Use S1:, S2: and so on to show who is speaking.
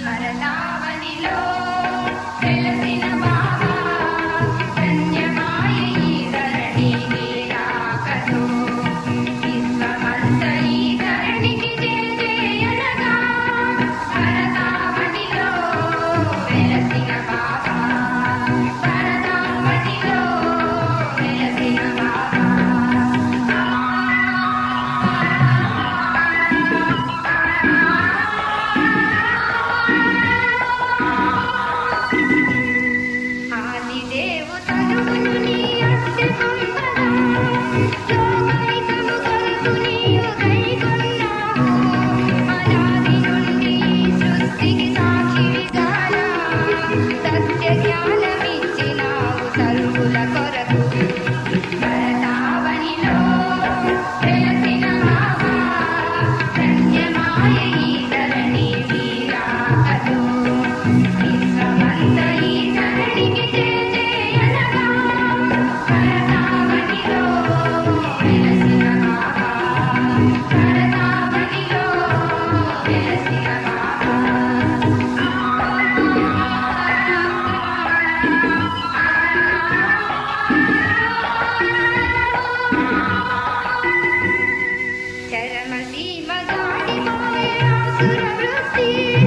S1: భరతావనిలో వెలసిన బాబా ధన్యమాయ ఈ ధరణి నీ రాకతో విశ్వమంత ఈ ధరణికి జయజయనగా భరతావనిలో వెలసిన బాబా భరతావనిలో వెలసిన బాబా ఆదిదేవు తనువును నీ అద్దె పొందగా లోకైకము కొరకు నీవు కైకొన్నావు అనాది నుండి సృష్టికి సాక్షివిగానా సత్య జ్ఞానమిచ్చినావు సర్వుల కొరకు భరతావనిలో వెలసిన బాబా ధన్యమాయ ఈ ధరణి నీ రాకతో విశ్వమంత ఈ ధరణికి జయజయనగా భరతావనిలో వెలసిన బాబా భరతావనిలో వెలసిన బాబా చరమసీమ దాటిపోయే ఆసుర వృత్తి